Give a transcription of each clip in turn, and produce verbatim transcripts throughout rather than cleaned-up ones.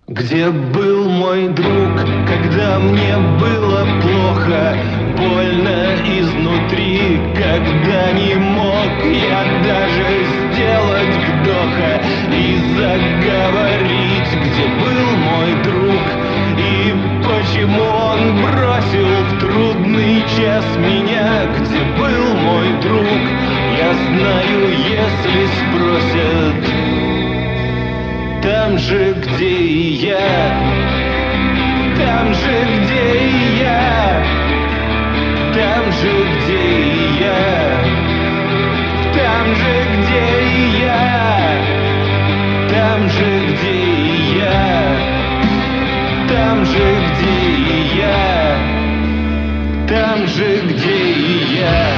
Где был мой друг, когда мне было плохо, больно изнутри, когда не мог я даже сделать вдоха и заговорить? Где был мой друг и почему он бросил в трудный час меня? Где был мой друг? Я знаю, если спросят, там же, где и я, там же, где и я, там же, где и я, там же, где и я, там же, где и я, там же, где и я, там же, где и я.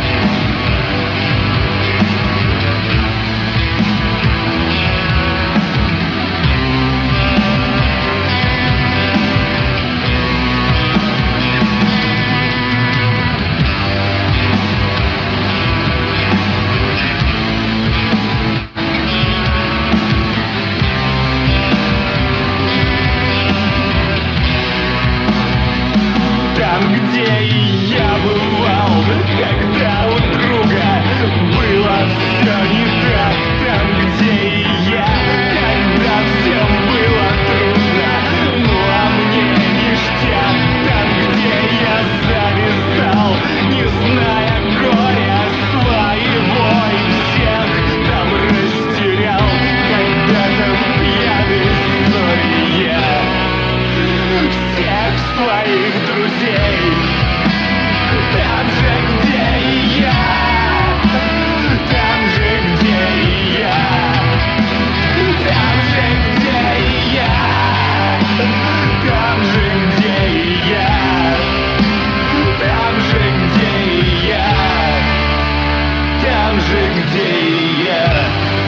Когда у друга было все не так, там, где и я, когда всем было трудно, ну а мне ништяк, там, где я зависал, не зная горя своего и всех там растерял, когда-то в пьяной ссоре я всех своих друзей. Там же, где и я, там же, где и я, там же, где и я, там же, где и я, там же, где и я, там же, где и я.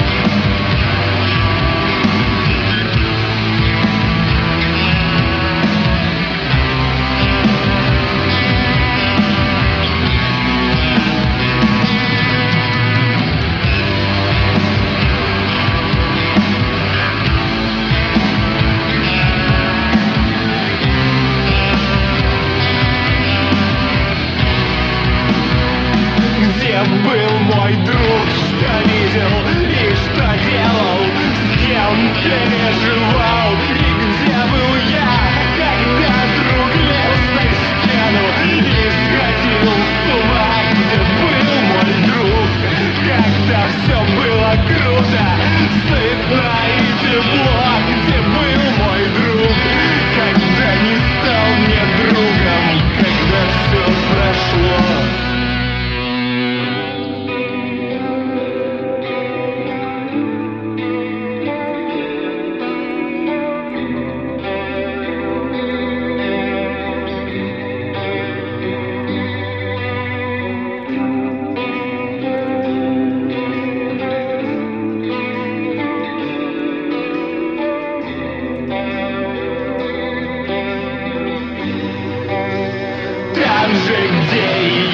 Где был мой друг, что видел и что делал, с кем переживал? И где был я, когда друг лез на стену и сходил с ума? Где был мой друг, когда все было круто, сытно и тепло? Где был мой друг, когда не стал мне другом, когда все прошло? Там же, где и